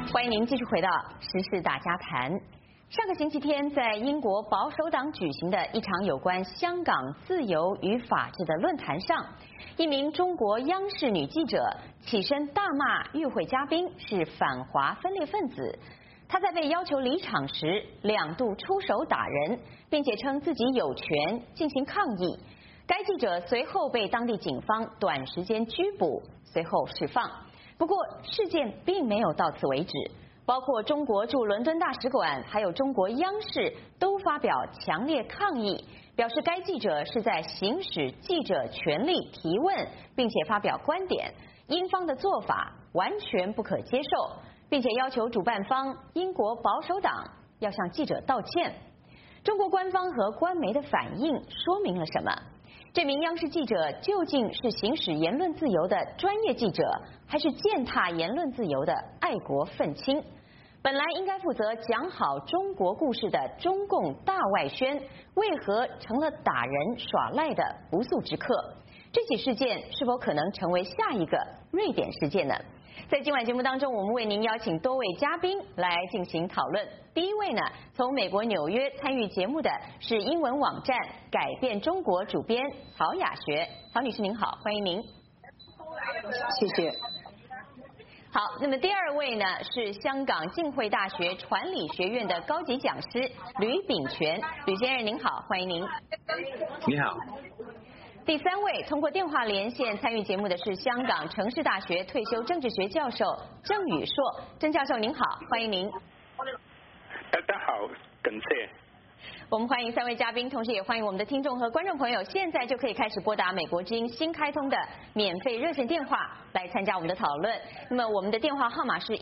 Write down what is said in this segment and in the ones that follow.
欢迎您继续回到时事大家谈。上个星期天，在英国保守党举行的一场有关香港自由与法治的论坛上，一名中国央视女记者起身大骂与会嘉宾是反华分裂分子。她在被要求离场时2度出手打人，并且称自己有权进行抗议。该记者随后被当地警方短时间拘捕，随后释放。不过事件并没有到此为止，包括中国驻伦敦大使馆还有中国央视都发表强烈抗议，表示该记者是在行使记者权利提问，并且发表观点，英方的做法完全不可接受，并且要求主办方英国保守党要向记者道歉。中国官方和官媒的反应说明了什么？这名央视记者究竟是行使言论自由的专业记者，还是践踏言论自由的爱国愤青？本来应该负责讲好中国故事的中共大外宣，为何成了打人耍赖的不速之客？这起事件是否可能成为下一个瑞典事件呢？在今晚节目当中，我们为您邀请多位嘉宾来进行讨论。第一位呢，从美国纽约参与节目的是英文网站改变中国主编曹雅学。曹女士您好，欢迎您。 谢谢。 好，那么第二位呢是香港浸会大学传理学院的高级讲师吕秉权。吕先生您好，欢迎您。 你好。 第三位通过电话连线参与节目的是香港城市大学退休政治学教授郑宇硕。郑教授您好，欢迎您。 大家好，感谢。 我们欢迎3位嘉宾，同时也欢迎我们的听众和观众朋友，现在就可以开始拨打美国之音新开通的免费热线电话来参加我们的讨论。那么我们的电话号码是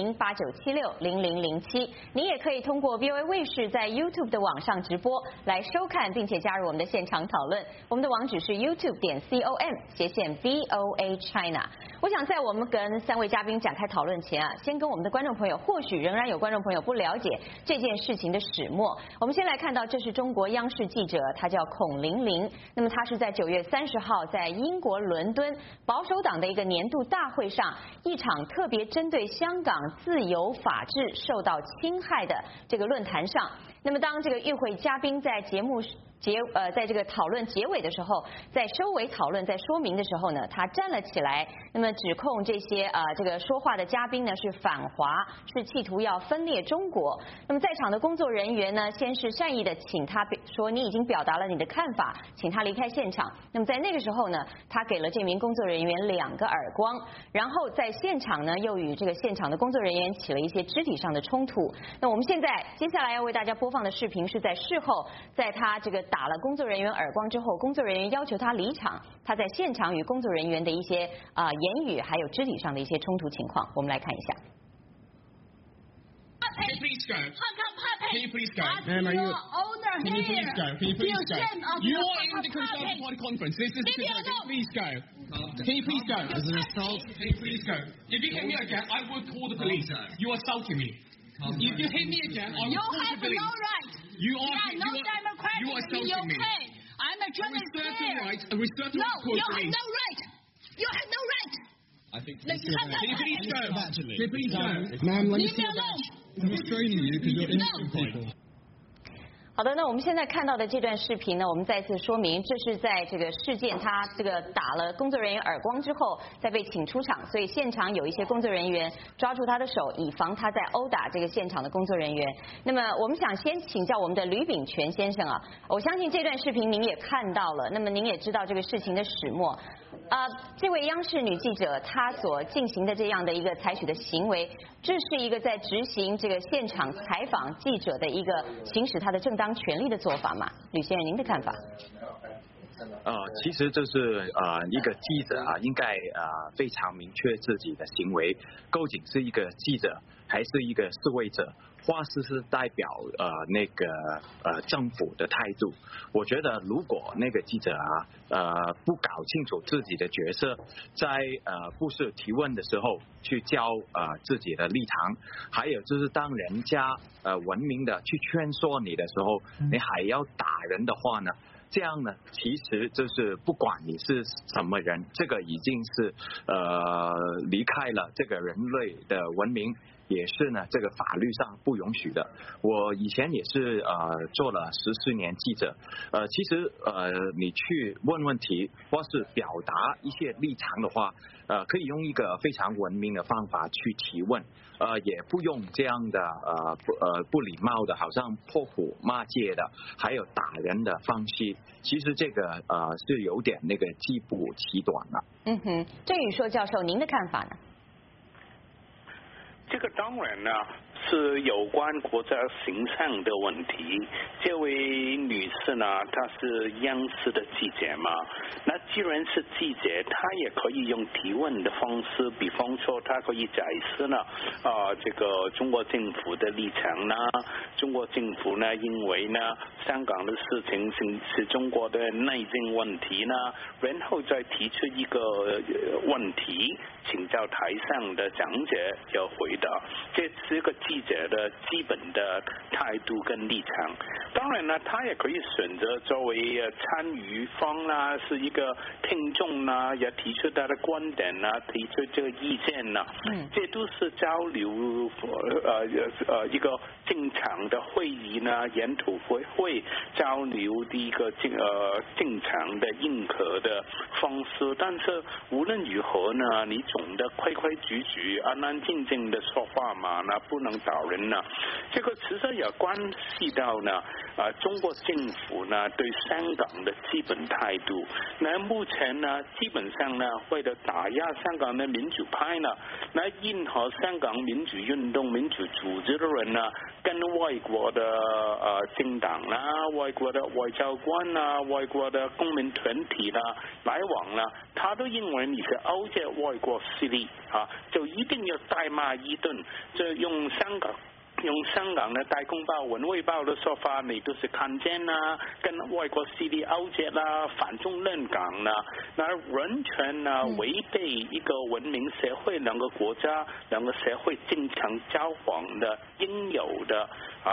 170-8976-0007，您也可以通过 VOA 卫视在 YouTube 的网上直播来收看，并且加入我们的现场讨论。我们的网址是 youtube.com/VOA China。我想在我们跟3位嘉宾展开讨论前啊，先跟我们的观众朋友，或许仍然有观众朋友不了解这件事情的始末。我们先来看到，这是中国央视记者，他叫孔玲玲。那么他是在9月30号在英国伦敦保守党的一个年度大会上，一场特别针对香港自由法治受到侵害的这个论坛上。那么当这个与会嘉宾在节目在这个讨论结尾的时候，在收尾讨论在说明的时候呢，他站了起来，那么指控这些这个说话的嘉宾呢是反华，是企图要分裂中国。那么在场的工作人员呢，先是善意的请他说你已经表达了你的看法，请他离开现场。那么在那个时候呢，他给了这名工作人员2个耳光，然后在现场呢又与这个现场的工作人员起了一些肢体上的冲突。那我们接下来要为大家播放的视频是在事后，在他这个打了工作人员耳光之后，工作人员要求他离场，他在现场与工作人员的一些言语还有肢体上的一些冲突情况，我们来看一下。 Can you please go? How come puppet? Can you please go? Ma'am, are you owner Can you please go? Can you please go? You are in the Conservative Party conference. This is the please go. Can you please go? There's an assault. Can you please go? If you hit me again, I will call the police. You are assaulting me. If you hit me again, I will call the police. You have no right. You are democratic. You are assaulting me. I'm a journalist here. A research right to call the police. You have no right. You have no right. I think. Can you please go? Can you please go? Ma'am, let me Leave me alone. I'm restraining you because you're innocent people. 好的，那我们现在看到的这段视频呢，我们再次说明，这是在这个事件他这个打了工作人员耳光之后，再被请出场，所以现场有一些工作人员抓住他的手，以防他在殴打这个现场的工作人员。那么我们想先请教我们的吕秉权先生啊，我相信这段视频您也看到了，那么您也知道这个事情的始末。这位央视女记者她所进行的这样的一个采取的行为，这是一个在执行这个现场采访记者的一个行使她的正当权利的做法吗？吕先生，您的看法？ 其实这是一个记者啊，应该非常明确自己的行为，究竟是一个记者还是一个示威者，或是代表那个政府的态度。我觉得如果那个记者不搞清楚自己的角色，在不是提问的时候去教自己的立场，还有就是当人家文明的去劝说你的时候，你还要打人的话呢？这样呢，其实就是不管你是什么人，这个已经是离开了这个人类的文明， 也是呢这个法律上不允许的。我以前也是做了14年记者，其实你去问问题或是表达一些立场的话，可以用一个非常文明的方法去提问，也不用这样的不礼貌的，好像破口骂街的，还有打人的方式。其实这个是有点那个鸡不其短了。 郑宇硕教授，您的看法呢？ 这个当然呢是有关国家形象的问题。这位女士呢，她是央视的记者嘛，那既然是记者，她也可以用提问的方式，比方说她可以解释呢这个中国政府的立场呢，中国政府呢因为呢香港的事情是中国的内政问题呢，然后再提出一个问题，请教台上的讲者要回答，这是个记者的基本的态度跟立场。当然呢，他也可以选择作为参与方啦，是一个听众啦，也提出他的观点啦，提出这个意见啦，这都是交流一个正常的会议呢，研讨会交流的一个正常的认可的方式。但是无论如何呢，你总的规规矩矩、安安静静的说话嘛，那不能打人呢。这个其实也关系到呢中国政府呢对香港的基本态度。那目前呢，基本上呢，为了打压香港的民主派呢，那任何香港民主运动、民主组织的人呢，跟外国的政党啦、外国的外交官啦、外国的公民团体啦来往啦，他都认为你是勾结外国势力就一定要大骂一顿。这用香港的大公报、文汇报的说法，你都是看见啦，跟外国势力勾结啦，反中乱港啦，那完全呢违背一个文明社会、两个国家、两个社会正常交往的应有的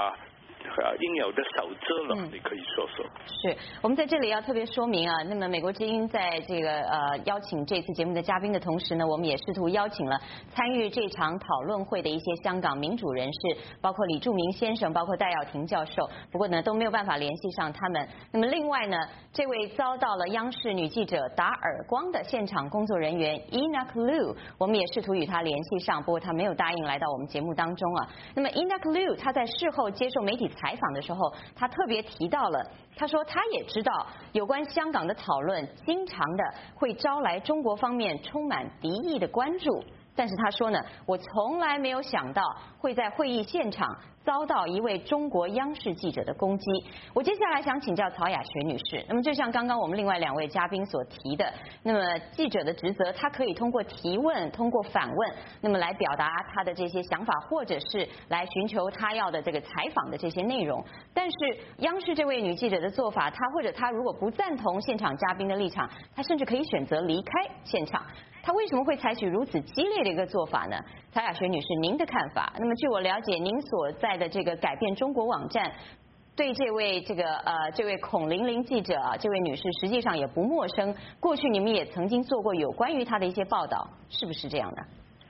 守则了，你可以说说。 是我们在这里要特别说明那么美国之音在这个邀请这次节目的嘉宾的同时呢，我们也试图邀请了参与这场讨论会的一些香港民主人士，包括李柱铭先生，包括戴耀廷教授，不过呢都没有办法联系上他们。那么另外呢，这位遭到了央视女记者打耳光的现场工作人员 Enoch Liu， 我们也试图与他联系上，不过他没有答应来到我们节目当中那么 Enoch Liu 他在事后接受媒体采访的时候，他特别提到了，他说他也知道有关香港的讨论经常的会招来中国方面充满敌意的关注，但是他说呢，我从来没有想到会在会议现场遭到一位中国央视记者的攻击。我接下来想请教曹雅学女士，那么就像刚刚我们另外2位嘉宾所提的，那么记者的职责，他可以通过提问、通过反问，那么来表达他的这些想法，或者是来寻求他要的这个采访的这些内容。但是央视这位女记者的做法，她如果不赞同现场嘉宾的立场，她甚至可以选择离开现场。他为什么会采取如此激烈的一个做法呢？曹雅学女士，您的看法？那么据我了解，您所在的这个改变中国网站对这位孔玲玲记者这位女士实际上也不陌生，过去你们也曾经做过有关于她的一些报道，是不是这样的？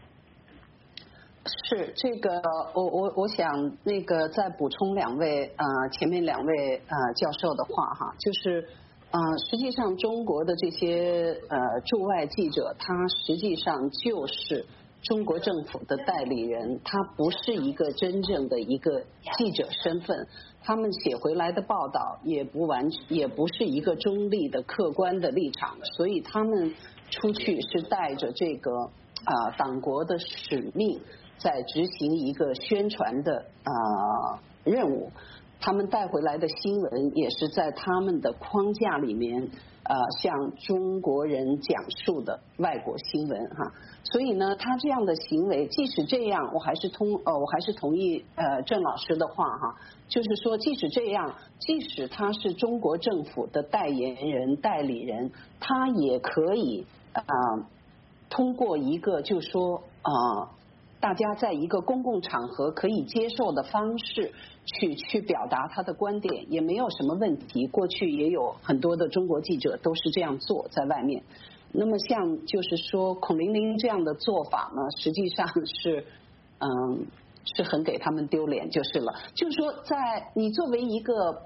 是这个，我想那个再补充前面2位教授的话就是实际上中国的这些驻外记者，他实际上就是中国政府的代理人，他不是一个真正的一个记者身份，他们写回来的报道也不是一个中立的客观的立场，所以他们出去是带着这个党国的使命，在执行一个宣传的任务。他们带回来的新闻也是在他们的框架里面向中国人讲述的外国新闻所以呢，他这样的行为，即使这样，我还是同意郑老师的话就是说，即使这样，即使他是中国政府的代言人、代理人，他也可以通过一个就是说大家在一个公共场合可以接受的方式去表达他的观点，也没有什么问题。过去也有很多的中国记者都是这样做，在外面。那么像就是说孔玲玲这样的做法呢，实际上是是很给他们丢脸就是了。就是说，在你作为一个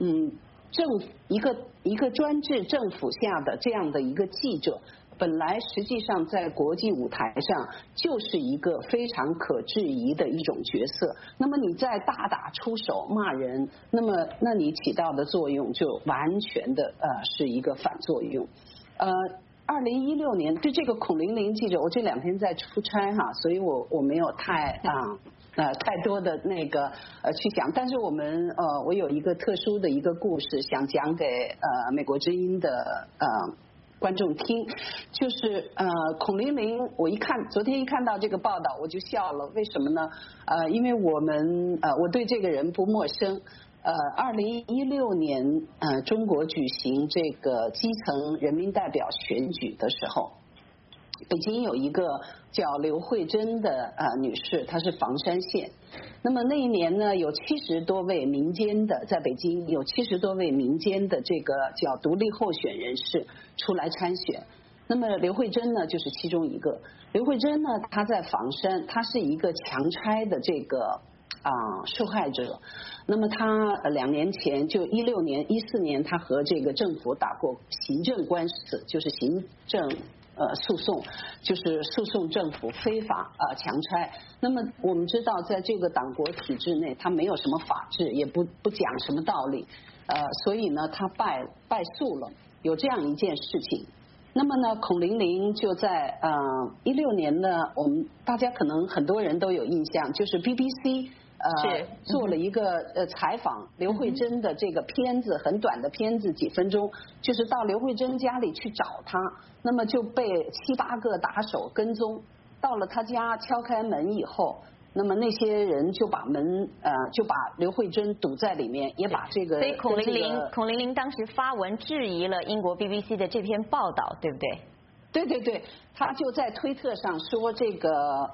一个专制政府下的这样的一个记者，本来实际上在国际舞台上就是一个非常可质疑的一种角色。那么你在大打出手骂人，那你起到的作用就完全的是一个反作用。2016年对这个孔玲玲记者，我这2天在出差哈，所以我没有太多的那个去讲，但是我有一个特殊的一个故事想讲给美国之音的观众听，就是孔玲玲，昨天一看到这个报道我就笑了，为什么呢？因为我对这个人不陌生。2016年中国举行这个基层人民代表选举的时候，北京有一个叫刘慧珍的女士，她是房山县。那么那一年呢，有70多位民间的，在北京有70多位民间的这个叫独立候选人士出来参选。那么刘慧珍呢，就是其中一个。刘慧珍呢，她在房山，她是一个强拆的这个受害者。那么他2年前就16年、14年，他和这个政府打过行政官司，就是行政诉讼，就是诉讼政府非法强拆。那么我们知道，在这个党国体制内，他没有什么法治，也不讲什么道理，所以呢，他败诉了，有这样一件事情。那么呢，孔玲玲就在16年呢，我们大家可能很多人都有印象，就是 BBC。做了一个采访刘慧珍的这个片子，很短的片子，几分钟，就是到刘慧珍家里去找她，那么就被7、8个打手跟踪，到了她家敲开门以后，那么那些人就把刘慧珍堵在里面，也把这个。 所以孔玲玲当时发文质疑了英国 BBC 的这篇报道，对不对？ 对，他就在推特上说这个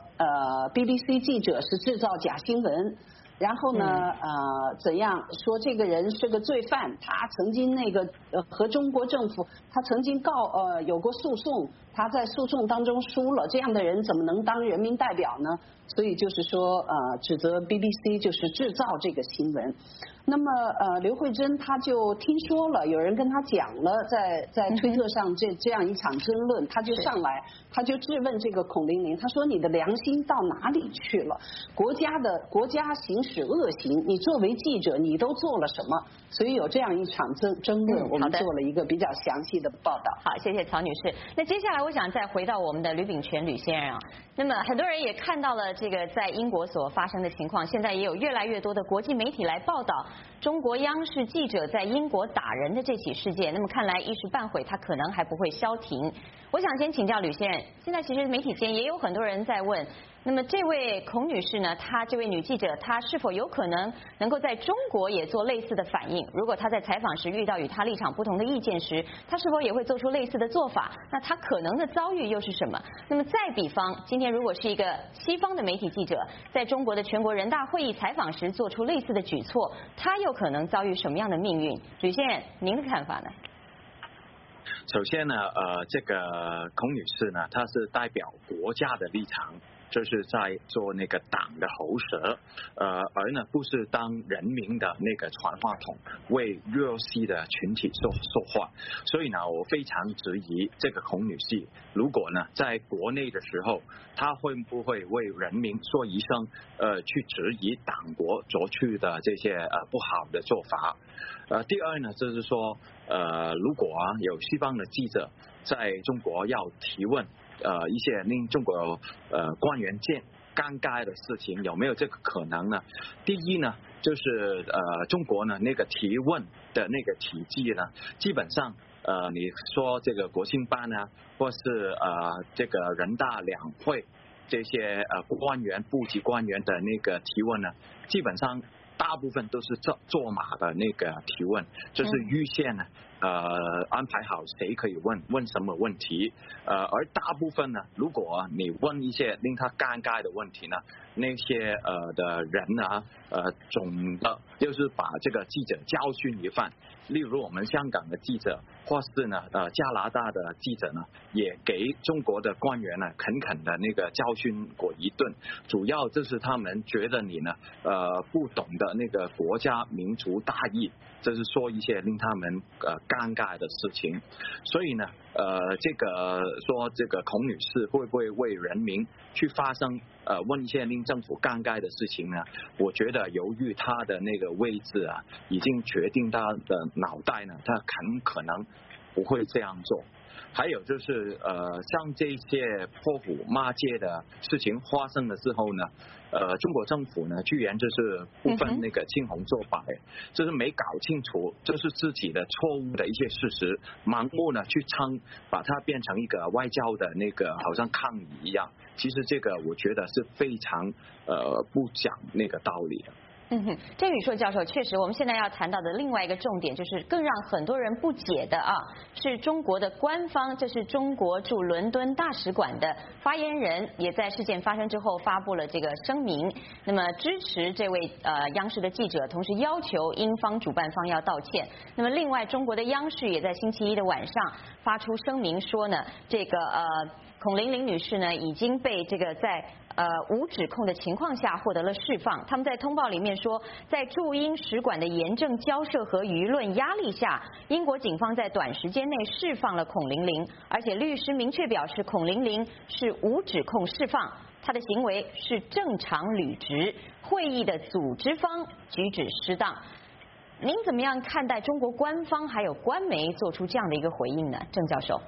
BBC 记者是制造假新闻，然后呢怎样说这个人是个罪犯，他曾经和中国政府他曾经有过诉讼，他在诉讼当中输了，这样的人怎么能当人民代表呢？所以就是说指责 BBC 就是制造这个新闻。那么刘慧珍她就听说了有人跟她讲了，在推特上这样一场争论，她就上来，她就质问这个孔玲玲，她说你的良心到哪里去了？国家行使恶行，你作为记者你都做了什么？所以有这样一场争论，我们做了一个比较详细的报道。 好，谢谢曹女士。那接下来我想再回到我们的吕秉权吕先生啊，那么很多人也看到了这个在英国所发生的情况，现在也有越来越多的国际媒体来报道中国央视记者在英国打人的这起事件。那么看来一时半会它可能还不会消停。我想先请教吕先生，现在其实媒体间也有很多人在问，那么这位孔女士呢，这位女记者她是否有可能够在中国也做类似的反应？如果她在采访时遇到与她立场不同的意见时，她是否也会做出类似的做法？那她可能的遭遇又是什么？那么再比方，今天如果是一个西方的媒体记者在中国的全国人大会议采访时做出类似的举措，她又可能遭遇什么样的命运？吕先生，您的看法呢？ 首先呢，这个孔女士呢，她是代表国家的立场，就是在做那个党的喉舌，而呢不是当人民的那个传话筒，为弱势的群体说话。所以呢，我非常质疑这个孔女士，如果呢在国内的时候，她会不会为人民说一声，去质疑党国做出的这些不好的做法？第二呢，就是说，如果有西方的记者在中国要提问，一些令中国官员尴尬的事情，有没有这个可能呢？第一呢，就是中国呢那个提问的那个体系呢，基本上你说这个国庆办啊，或是这个人大两会这些官员部级官员的那个提问呢，基本上大部分都是做马的那个提问，就是预先呢安排好谁可以问什么问题，而大部分呢，如果你问一些令他尴尬的问题呢，那些的人呢，总的就是把这个记者教训一番。例如我们香港的记者，或是呢加拿大的记者呢，也给中国的官员呢狠的那个教训过一顿。主要就是他们觉得你呢不懂得那个国家民族大义，就是说一些令他们尴尬的事情。所以呢这个说这个孔女士会不会为人民去发声问一些令政府尴尬的事情呢？我觉得由于她的那个位置啊，已经决定她的脑袋呢，她很可能不会这样做。还有就是像这些泼妇骂街的事情发生的时候呢，中国政府呢居然就是不分那个青红皂白，就是没搞清楚就是自己的错误的一些事实，盲目呢去把它变成一个外交的那个好像抗议一样。其实这个我觉得是非常不讲那个道理的。 郑宇硕教授，确实我们现在要谈到的另外一个重点，就是更让很多人不解的啊，是中国的官方，这是中国驻伦敦大使馆的发言人，也在事件发生之后发布了这个声明，那么支持这位央视的记者，同时要求英方主办方要道歉。那么另外，中国的央视也在星期一的晚上发出声明说呢，这个孔玲玲女士呢已经被这个在无指控的情况下获得了释放。他们在通报里面说，在驻英使馆的严正交涉和舆论压力下，英国警方在短时间内释放了孔玲玲，而且律师明确表示孔玲玲是无指控释放，她的行为是正常履职，会议的组织方举止失当。您怎么样看待中国官方还有官媒做出这样的一个回应呢？郑教授。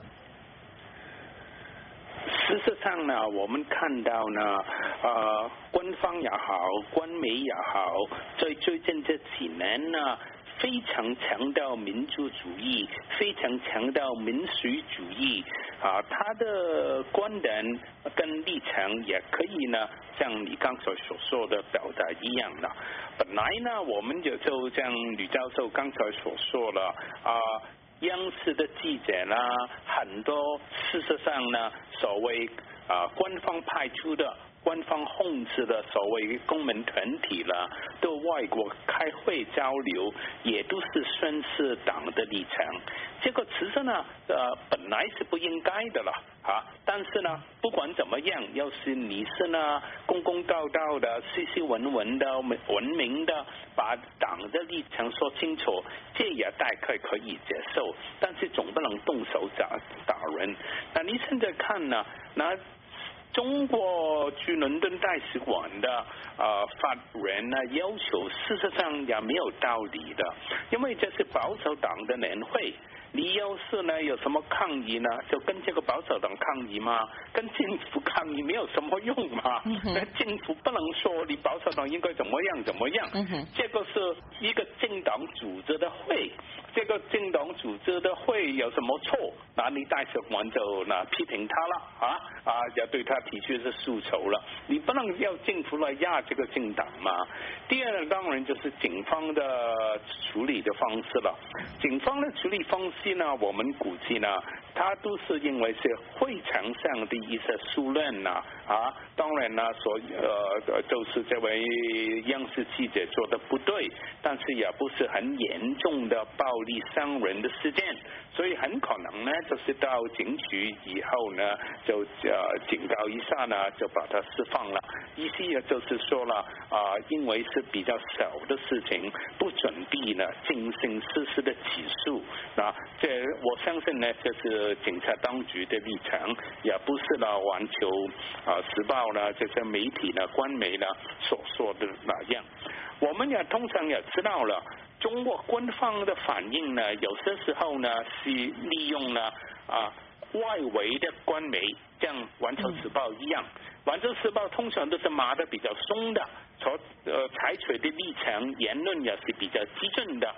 事实上呢，我们看到呢，官方也好，官媒也好，在最近这几年呢，非常强调民族主义，非常强调民主主义他的观点跟立场也可以呢，像你刚才所说的表达一样的。本来呢，我们就像吕教授刚才所说了央视的记者呢，很多事实上呢，所谓官方派出的、官方控制的所谓公民团体了，到外国开会交流，也都是宣示党的立场。这个其实呢，本来是不应该的了但是呢，不管怎么样，要是你是呢公公道道的、斯斯文文的、文明的，把党的立场说清楚，这也大概可以接受。但是总不能动手打人。那你现在看呢？那中国驻伦敦大使馆的发言呢，要求事实上也没有道理的，因为这是保守党的年会。你要是呢有什么抗议呢，就跟这个保守党抗议嘛，跟政府抗议没有什么用嘛。政府不能说你保守党应该怎么样怎么样。这个是一个政党组织的会，这个政党组织的会有什么错？那你大使馆就批评他了要对他提出是诉求了。你不能要政府来压这个政党嘛。第二呢，当然就是警方的处理的方式了。警方的处理方式呢，我们估计呢，他都是因为是会场上的一些疏乱当然呢，就是这位央视记者做的不对，但是也不是很严重的暴力伤人的事件，所以很可能呢，就是到警局以后呢，就警告一下呢，就把他释放了。意思也就是说了因为是比较小的事情，不准备呢进行实施的起诉。这我相信呢，这是警察当局的立场，也不是呢环球时报呢这些媒体呢、官媒呢所说的那样。我们也通常也知道了，中国官方的反应呢，有些时候呢是利用呢外围的官媒，像环球时报一样。环球时报通常都是骂得比较松的，采取的立场言论也是比较激进的。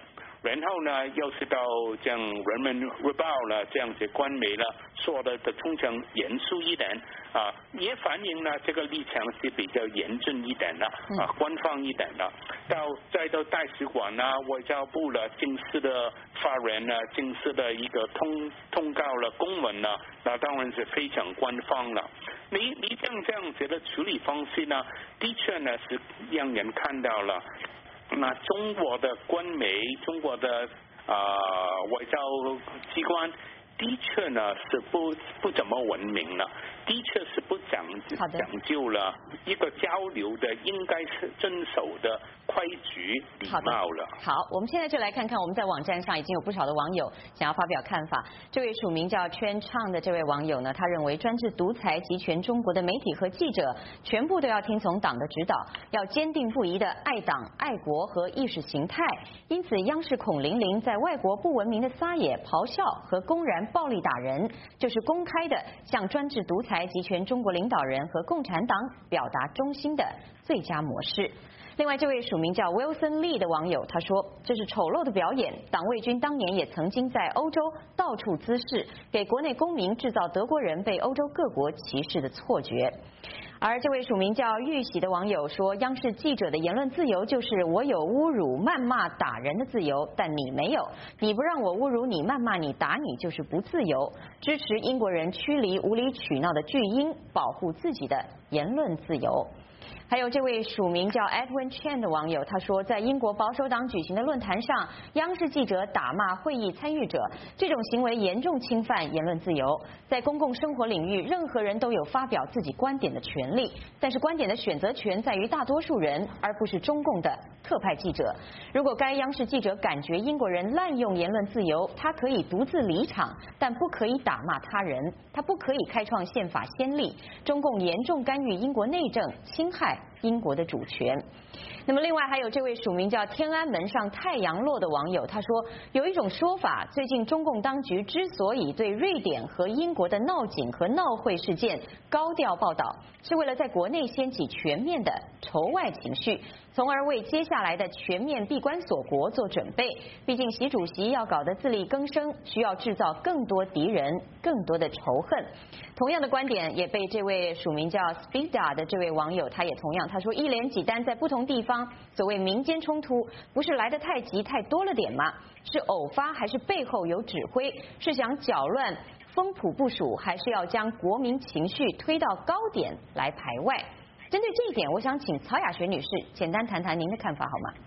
然后呢，又是到这样《人民日报》了这样子官媒了说的通常严肃一点也反映了这个立场是比较严峻一点的官方一点的。再到大使馆外交部了正式的发言正式的一个通告了公文那当然是非常官方了。你这样子的处理方式呢，的确呢是让人看到了。那中国的官媒、中国的外交机关，的确呢是不怎么文明了，的确是不讲究了一个交流的应该是遵守的规矩礼貌了。 好，我们现在就来看看我们在网站上已经有不少的网友想要发表看法。这位署名叫圈唱的这位网友呢，他认为专制独裁集权中国的媒体和记者全部都要听从党的指导，要坚定不移的爱党爱国和意识形态。因此央视孔玲玲在外国不文明的撒野咆哮和公然暴力打人，就是公开的向专制独裁集权中国领导人和共产党表达忠心的最佳模式。另外，这位署名叫 Wilson Lee 的网友他说，这是丑陋的表演。党卫军当年也曾经在欧洲到处滋事，给国内公民制造德国人被欧洲各国歧视的错觉。而这位署名叫玉喜的网友说，央视记者的言论自由就是我有侮辱、谩骂、打人的自由，但你没有，你不让我侮辱你、谩骂你、打你就是不自由。支持英国人驱离无理取闹的巨婴，保护自己的言论自由。还有这位署名叫 Edwin Chen 的网友，他说，在英国保守党举行的论坛上，央视记者打骂会议参与者，这种行为严重侵犯言论自由。在公共生活领域，任何人都有发表自己观点的权利，但是观点的选择权在于大多数人，而不是中共的特派记者。如果该央视记者感觉英国人滥用言论自由，他可以独自离场，但不可以打骂他人，他不可以开创宪法先例。中共严重干预英国内政，侵害英国的主权。那么另外还有这位署名叫天安门上太阳落的网友，他说，有一种说法，最近中共当局之所以对瑞典和英国的闹警和闹会事件高调报道，是为了在国内掀起全面的仇外情绪，从而为接下来的全面闭关锁国做准备。毕竟习主席要搞得自力更生，需要制造更多敌人，更多的仇恨。同样的观点也被这位署名叫 Speeda 的这位网友，他也同样，他说，一连几单在不同地方所谓民间冲突，不是来得太急太多了点吗？是偶发还是背后有指挥？是想搅乱风谱部署，还是要将国民情绪推到高点来排外？针对这一点，我想请曹雅璇女士简单谈谈您的看法好吗？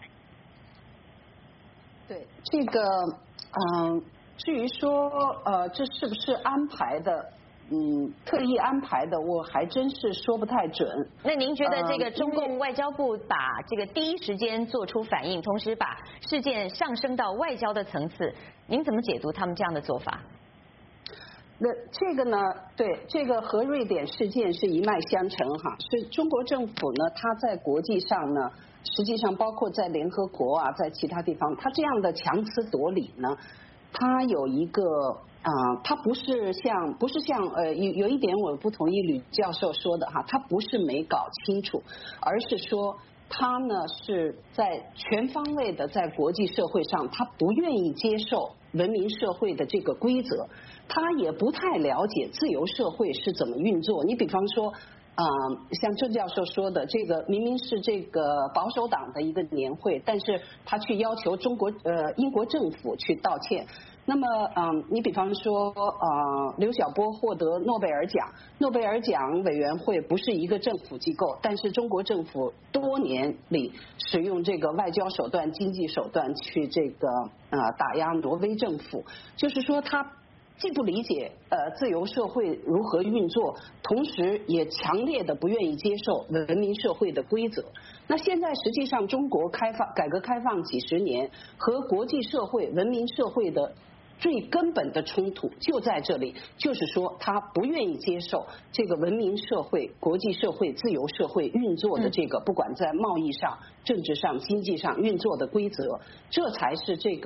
对这个，至于说这是不是安排的，特意安排的，我还真是说不太准。 那您觉得这个中共外交部把这个第一时间做出反应，同时把事件上升到外交的层次，您怎么解读他们这样的做法？ 那这个呢，对，这个和瑞典事件是一脉相承哈，是中国政府呢，它在国际上呢，实际上包括在联合国啊，在其他地方，它这样的强词夺理呢，它有一个它不是像有一点我不同意吕教授说的哈，它不是没搞清楚，而是说他呢是在全方位的在国际社会上，他不愿意接受文明社会的这个规则，他也不太了解自由社会是怎么运作。你比方说像郑教授说的，这个明明是这个保守党的一个年会，但是他去要求英国政府去道歉。那么你比方说刘晓波获得诺贝尔奖，诺贝尔奖委员会不是一个政府机构，但是中国政府多年里使用这个外交手段、经济手段去这个打压挪威政府，就是说他既不理解自由社会如何运作，同时也强烈的不愿意接受文明社会的规则。那现在实际上中国改革开放几十年和国际社会文明社会的最根本的冲突就在这里，就是说他不愿意接受这个文明社会、国际社会、自由社会运作的这个不管在贸易上、政治上、经济上运作的规则，这才是这个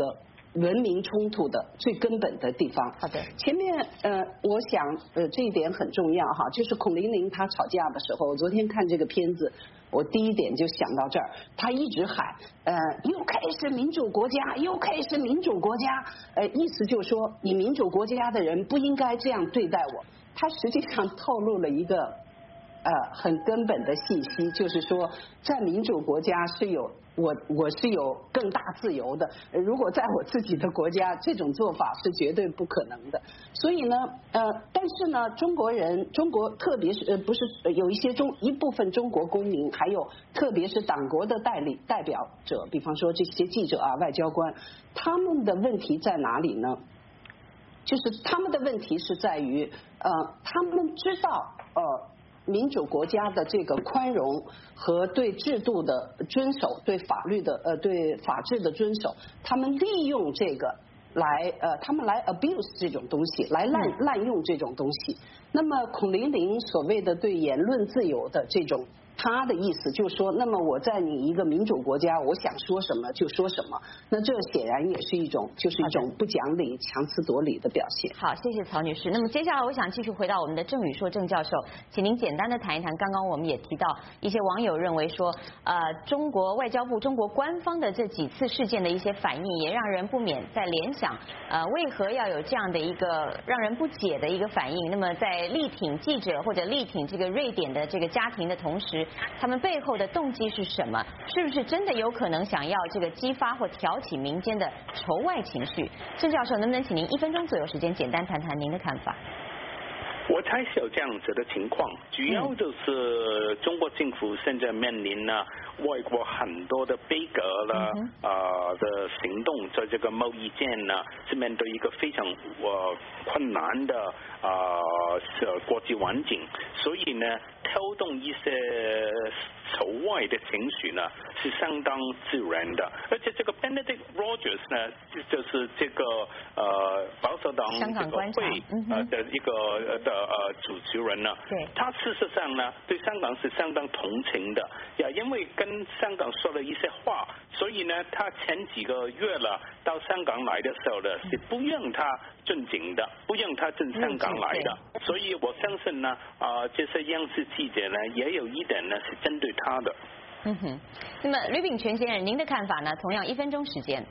文明冲突的最根本的地方。 好的， 前面我想这一点很重要哈，就是孔玲玲她吵架的时候，我昨天看这个片子，我第一点就想到这儿，她一直喊又开始民主国家，又开始民主国家，意思就是说你民主国家的人不应该这样对待我。她实际上透露了一个很根本的信息，就是说在民主国家是有我是有更大自由的，如果在我自己的国家，这种做法是绝对不可能的。所以呢，但是呢，中国特别是不是有一部分中国公民，还有特别是党国的代表者，比方说这些记者啊、外交官，他们的问题在哪里呢？就是他们的问题是在于，他们知道民主国家的这个宽容和对制度的遵守，对法律的对法治的遵守，他们利用这个他们来 abuse 这种东西，来滥用这种东西。那么孔玲玲所谓的对言论自由的这种，他的意思就是说，那么我在你一个民主国家，我想说什么就说什么，那这显然也是一种不讲理、强词夺理的表现。 好，谢谢曹女士。那么接下来我想继续回到我们的郑宇硕郑教授，请您简单的谈一谈，刚刚我们也提到一些网友认为说，中国外交部、中国官方的这几次事件的一些反应，也让人不免在联想，为何要有这样的一个让人不解的一个反应？那么在力挺记者或者力挺这个瑞典的这个家庭的同时，他们背后的动机是什么？是不是真的有可能想要这个激发或挑起民间的仇外情绪？郑教授，能不能请您1分钟左右时间，简单谈谈您的看法？ 我猜是有这样子的情况，主要就是中国政府现在面临呢外国很多的杯葛了的行动，在这个贸易战呢是面对一个非常困难的国际环境，所以呢挑动一些仇外的情绪呢是相当自然的。而且这个 Benedict Rogers 呢就是这个保守党这个会的一个主持人呢，他事实上呢对香港是相当同情的，因为跟香港说了一些话，所以呢他前几个月了到香港来的时候呢是不让他进京的，不让他进香港来的，所以我相信呢这些央视记者呢也有一点呢是针对他的。 那么吕秉权先生，您的看法呢？同样1分钟时间。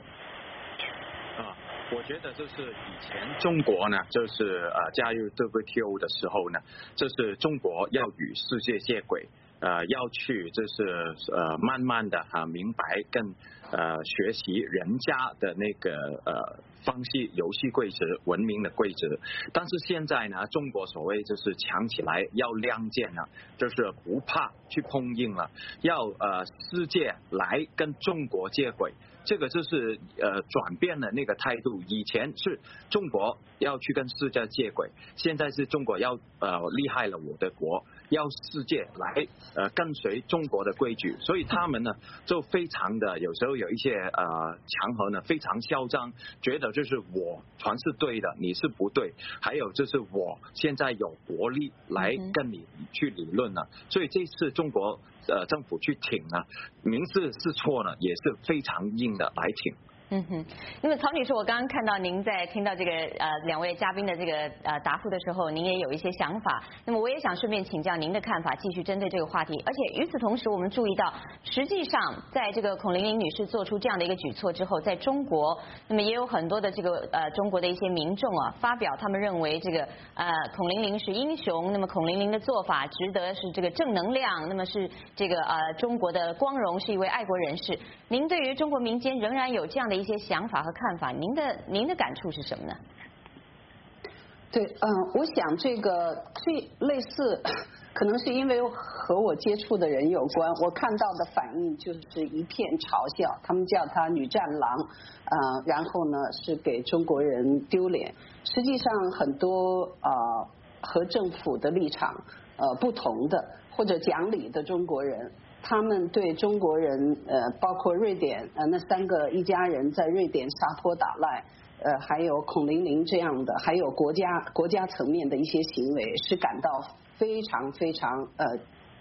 我觉得就是以前中国呢，就是加入 WTO 的时候呢，就是中国要与世界接轨，要去就是慢慢的明白跟学习人家的那个方式游戏规则、文明的规则。但是现在呢，中国所谓就是强起来要亮剑了，就是不怕去碰硬了，要世界来跟中国接轨。这个就是转变了那个态度，以前是中国要去跟世界接轨，现在是中国要厉害了我的国，要世界来跟随中国的规矩，所以他们呢就非常的有时候有一些场合呢非常嚣张，觉得就是我全是对的，你是不对，还有就是我现在有国力来跟你去理论了，所以这次中国政府去挺呢，明知是错呢，也是非常硬的来挺。 那么曹女士，我刚刚看到您在听到这个2位嘉宾的这个答复的时候，您也有一些想法。那么我也想顺便请教您的看法，继续针对这个话题。而且与此同时，我们注意到，实际上在这个孔玲玲女士做出这样的一个举措之后，在中国，那么也有很多的这个中国的一些民众发表他们认为这个孔玲玲是英雄，那么孔玲玲的做法值得是这个正能量，那么是这个中国的光荣，是一位爱国人士。您对于中国民间仍然有这样的一些想法和看法，您的感触是什么呢？ 对，我想这个类似，可能是因为和我接触的人有关，我看到的反应就是一片嘲笑，他们叫她女战狼，然后呢是给中国人丢脸。实际上很多和政府的立场不同的或者讲理的中国人，他们对中国人包括瑞典那3个一家人在瑞典撒泼打赖，还有孔玲玲这样的，还有国家层面的一些行为，是感到非常非常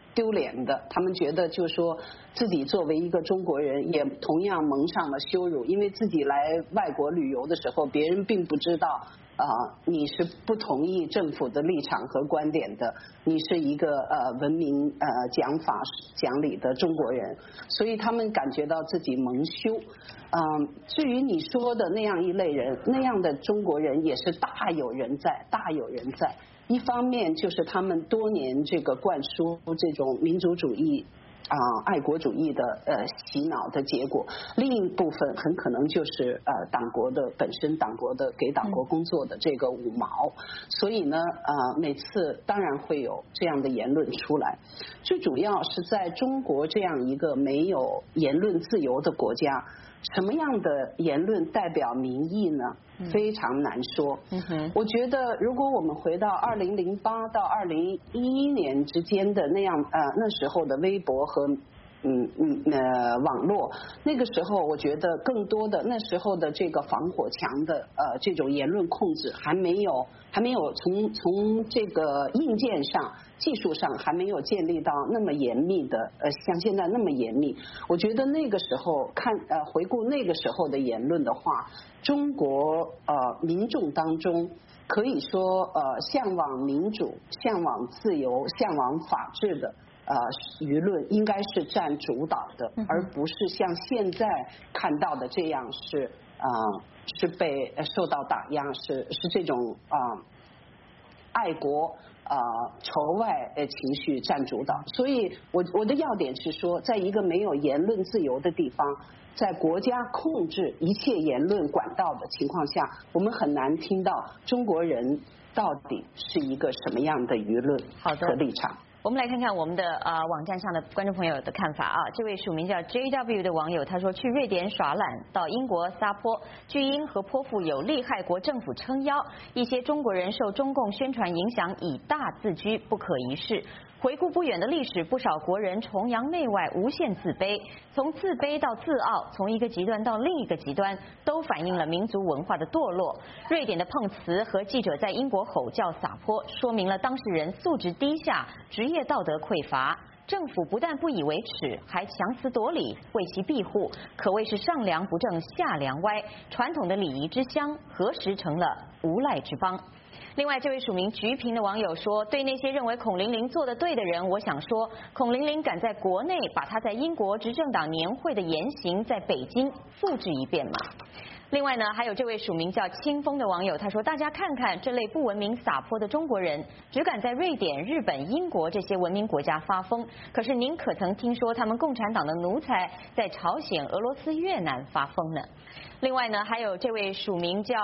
丢脸的，他们觉得就是说自己作为一个中国人，也同样蒙上了羞辱，因为自己来外国旅游的时候，别人并不知道你是不同意政府的立场和观点的，你是一个文明讲法讲理的中国人，所以他们感觉到自己蒙羞。至于你说的那样一类人，那样的中国人也是大有人在，大有人在。一方面就是他们多年这个灌输这种民族主义爱国主义的洗脑的结果，另一部分很可能就是党国的本身，党国的给党国工作的这个五毛，所以呢每次当然会有这样的言论出来，最主要是在中国这样一个没有言论自由的国家，什么样的言论代表民意呢？非常难说。我觉得如果我们回到2008到2011年之间的那样那时候的微博和网络，那个时候我觉得更多的那时候的这个防火墙的这种言论控制还没有从这个硬件上技术上还没有建立到那么严密的像现在那么严密。我觉得那个时候回顾那个时候的言论的话，中国民众当中可以说向往民主、向往自由、向往法治的舆论应该是占主导的，而不是像现在看到的这样是被受到打压，是这种爱国仇外情绪占主导。所以我的要点是说，在一个没有言论自由的地方，在国家控制一切言论管道的情况下，我们很难听到中国人到底是一个什么样的舆论和立场。 我们来看看我们的网站上的观众朋友的看法啊。这位署名叫 JW 的网友他说，去瑞典耍懒，到英国撒泼，巨婴和泼妇有利害国政府撑腰，一些中国人受中共宣传影响，以大自居，不可一世。回顾不远的历史，不少国人崇洋媚外，无限自卑，从自卑到自傲，从一个极端到另一个极端，都反映了民族文化的堕落。瑞典的碰瓷和记者在英国吼叫撒泼，说明了当事人素质低下，职业道德匮乏。政府不但不以为耻，还强词夺理，为其庇护，可谓是上梁不正下梁歪。传统的礼仪之乡，何时成了无赖之邦？另外，这位署名菊萍的网友说，对那些认为孔玲玲做得对的人，我想说，孔玲玲敢在国内把她在英国执政党年会的言行在北京复制一遍吗？另外呢，还有这位署名叫清风的网友，他说，大家看看这类不文明撒泼的中国人，只敢在瑞典、日本、英国这些文明国家发疯，可是您可曾听说他们共产党的奴才在朝鲜、俄罗斯、越南发疯呢？另外呢，还有这位署名叫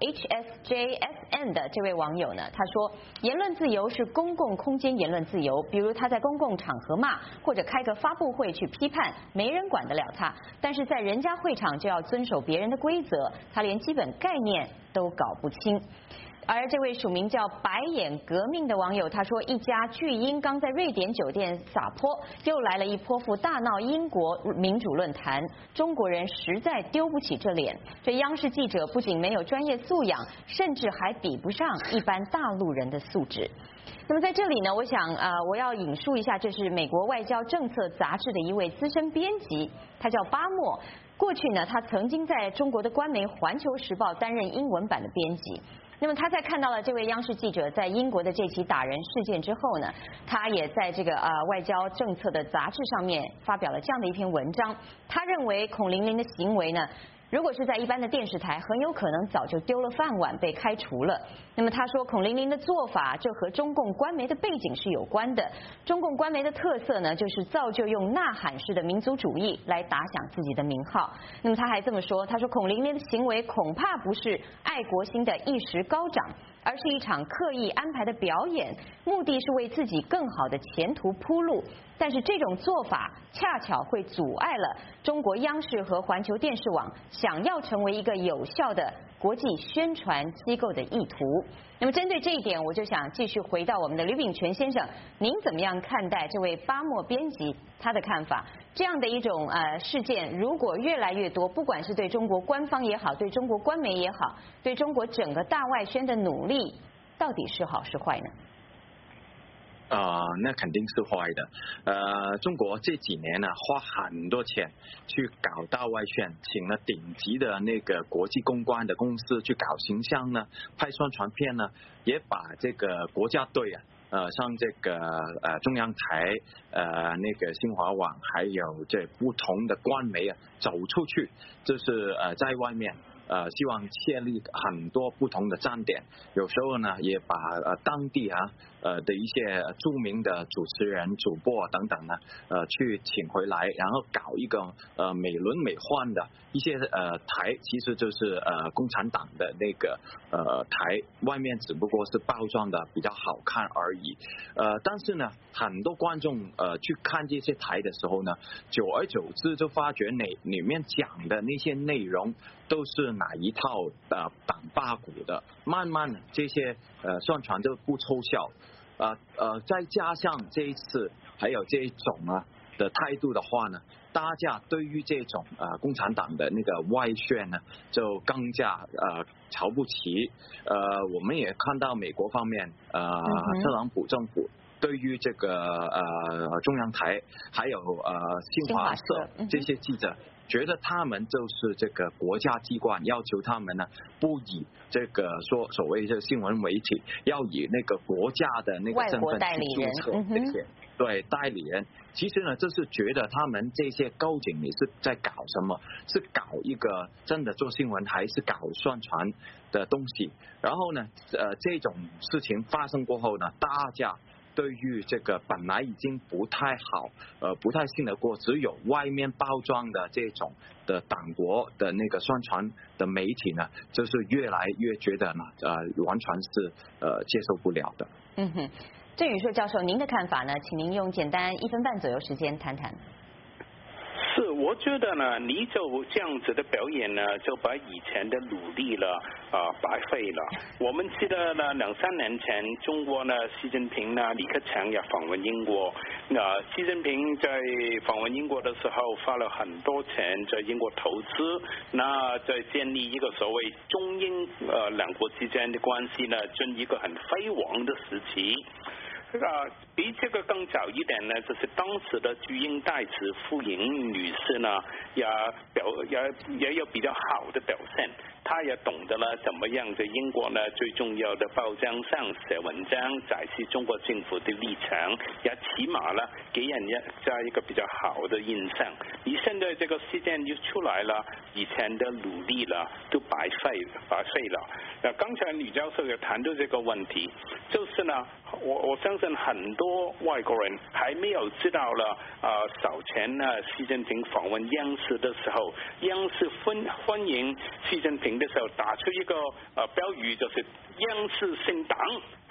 HSJSN 的这位网友呢，他说，言论自由是公共空间言论自由，比如他在公共场合骂，或者开个发布会去批判，没人管得了他，但是在人家会场就要遵守别人的规则，他连基本概念都搞不清。而这位署名叫白眼革命的网友他说，一家巨婴刚在瑞典酒店撒泼，又来了一泼妇大闹英国民主论坛，中国人实在丢不起这脸。这央视记者不仅没有专业素养，甚至还比不上一般大陆人的素质。那么在这里呢，我想我要引述一下，这是美国外交政策杂志的一位资深编辑，他叫巴莫。过去呢，他曾经在中国的官媒《环球时报》担任英文版的编辑。那么他在看到了这位央视记者在英国的这起打人事件之后呢，他也在这个外交政策的杂志上面发表了这样的一篇文章。他认为孔玲玲的行为呢，如果是在一般的电视台，很有可能早就丢了饭碗被开除了。那么他说，孔玲玲的做法，这和中共官媒的背景是有关的。中共官媒的特色呢，就是造就用呐喊式的民族主义来打响自己的名号。那么他还这么说，他说孔玲玲的行为恐怕不是爱国心的一时高涨，而是一场刻意安排的表演，目的是为自己更好的前途铺路。但是这种做法恰巧会阻碍了中国央视和环球电视网想要成为一个有效的国际宣传机构的意图。那么针对这一点，我就想继续回到我们的吕秉权先生，您怎么样看待这位巴莫编辑他的看法？这样的一种事件，如果越来越多，不管是对中国官方也好，对中国官媒也好，对中国整个大外宣的努力，到底是好是坏呢？ 那肯定是坏的。中国这几年呢，花很多钱去搞大外宣，请了顶级的那个国际公关的公司去搞形象呢，拍宣传片呢，也把这个国家队像这个中央台那个新华网，还有这不同的官媒走出去，就是在外面。希望建立很多不同的站点，有时候呢也把当地的一些著名的主持人、主播等等呢去请回来，然后搞一个美轮美奂的一些台，其实就是共产党的那个台，外面只不过是包装的比较好看而已。但是呢，很多观众去看这些台的时候呢，久而久之就发觉里面讲的那些内容都是哪一套党八股的，慢慢这些宣传就不奏效。再加上这一次还有这一种的态度的话呢，大家对于这种共产党的那个外宣呢，就更加瞧不起。我们也看到美国方面特朗普政府对于这个中央台还有新华社这些记者，觉得他们就是这个国家机关，要求他们呢不以这个所谓的新闻媒体，要以那个国家的那个身份去注册这些对代理人。其实呢，就是觉得他们这些高警你是在搞什么？是搞一个真的做新闻，还是搞宣传的东西？然后呢，这种事情发生过后呢，大家对于这个本来已经不太好，不太信得过，只有外面包装的这种的党国的那个宣传的媒体呢，就是越来越觉得呢，完全是接受不了的。 郑宇硕教授，您的看法呢？请您用简单1分半左右时间谈谈。 是，我觉得呢，你就这样子的表演呢，就把以前的努力了白费了。我们记得呢，2-3年前，中国呢，习近平呢，李克强也访问英国。那习近平在访问英国的时候，花了很多钱在英国投资，那在建立一个所谓中英两国之间的关系呢，进一个很辉煌的时期。比这个更早一点呢，就是当时的驻英大使傅莹女士呢，也有比较好的表现，她也懂得了怎么样在英国呢最重要的报章上写文章，展示中国政府的立场，也起码呢给人家一个比较好的印象。你现在这个事件就出来了，以前的努力了都白费了。那刚才吕教授也谈到这个问题，就是呢，我相信很多外国人还没有知道了早前呢习近平访问央视的时候，央视欢迎习近平的时候打出一个标语，就是央视姓党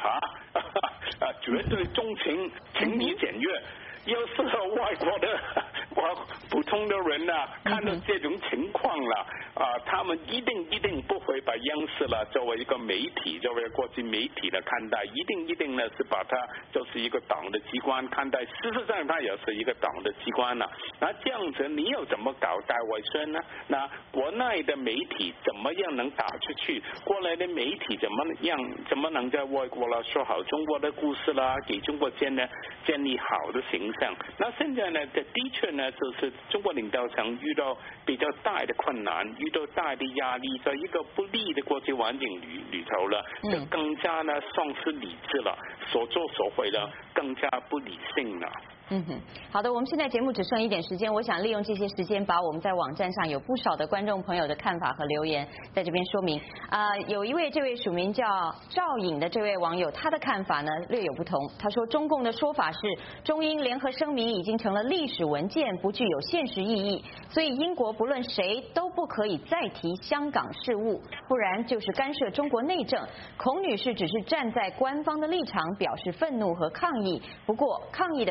绝对忠情，情理简约。要是外国的普通的人呢，看到这种情况了他们一定不会把央视了作为一个媒体，作为国际媒体的看待，一定呢是把它就是一个党的机关看待。事实上，它也是一个党的机关了。那这样子，你又怎么搞大外宣呢？那国内的媒体怎么样能打出去？国内的媒体怎么能在外国了说好中国的故事啦，给中国建立好的形象？那现在呢，的确呢，就是中国领导层遇到比较大的困难，遇到大的压力，在一个不利的国际环境里头了，就更加呢丧失理智了，所作所为了更加不理性了。 好的，我们现在节目只剩1点时间，我想利用这些时间，把我们在网站上有不少的观众朋友的看法和留言在这边说明。有一位这位署名叫赵颖的这位网友，他的看法呢略有不同。他说，中共的说法是中英联合声明已经成了历史文件，不具有现实意义，所以英国不论谁都不可以再提香港事务，不然就是干涉中国内政。孔女士只是站在官方的立场表示愤怒和抗议，不过抗议的方式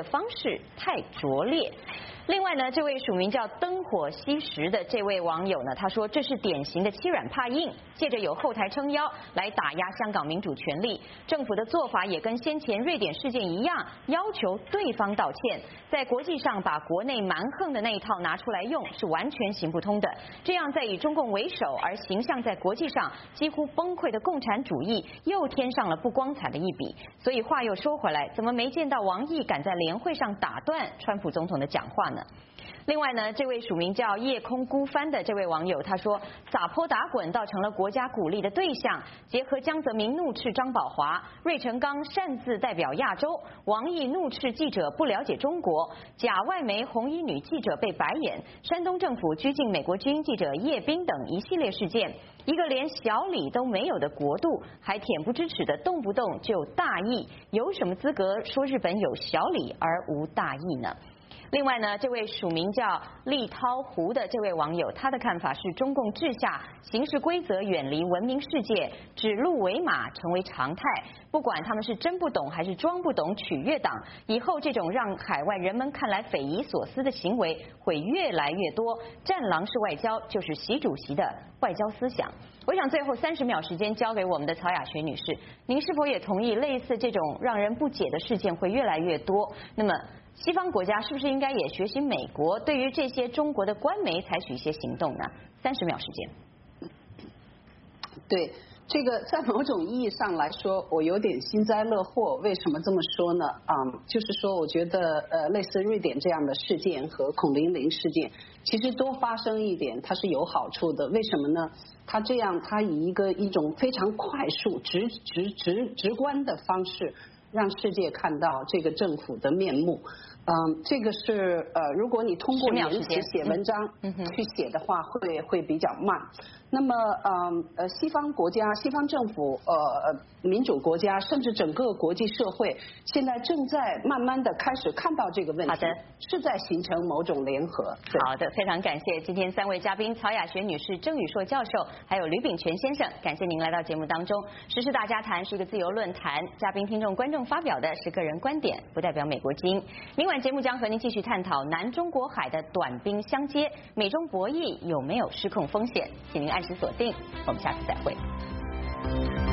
式太拙劣。另外呢，这位署名叫灯火西石的这位网友呢，他说这是典型的欺软怕硬，借着有后台撑腰来打压香港民主权利。政府的做法也跟先前瑞典事件一样，要求对方道歉。在国际上把国内蛮横的那一套拿出来用，是完全行不通的。这样在以中共为首而形象在国际上几乎崩溃的共产主义，又添上了不光彩的一笔。所以话又说回来，怎么没见到王毅敢在联会上打断川普总统的讲话呢？另外呢，这位署名叫夜空孤帆的这位网友他说，撒泼打滚倒成了国家鼓励的对象，结合江泽民怒斥张宝华，芮成钢擅自代表亚洲，王毅怒斥记者不了解中国，假外媒红衣女记者被白眼，山东政府拘禁美国军记者叶斌等一系列事件，一个连小理都没有的国度，还恬不知耻的动不动就大义，有什么资格说日本有小理而无大义呢？另外呢，这位署名叫立涛湖的这位网友，他的看法是中共治下行事规则远离文明世界，指鹿为马成为常态。不管他们是真不懂还是装不懂取悦党，以后这种让海外人们看来匪夷所思的行为会越来越多。战狼式外交就是习主席的外交思想。我想最后30秒时间交给我们的曹雅学女士，您是否也同意类似这种让人不解的事件会越来越多？那么西方国家是不是应该也学习美国，对于这些中国的官媒采取一些行动呢？30秒时间。 对，这个在某种意义上来说，我有点幸灾乐祸。为什么这么说呢？就是说，我觉得类似瑞典这样的事件和孔玲玲事件，其实多发生一点，它是有好处的。为什么呢？它这样，它以一种非常快速、直观的方式，让世界看到这个政府的面目。这个是如果你通过言辞写文章去写的话，会比较慢。那么西方国家、西方政府、民主国家，甚至整个国际社会，现在正在慢慢的开始看到这个问题， 好的， 是在形成某种联合。 好的，非常感谢今天3位嘉宾曹雅学女士、郑宇硕教授，还有吕秉权先生，感谢您来到节目当中。时事大家谈是一个自由论坛，嘉宾、听众、观众发表的是个人观点，不代表美国经。明晚节目将和您继续探讨南中国海的短兵相接，美中博弈有没有失控风险？请您按时锁定，我们下次再会。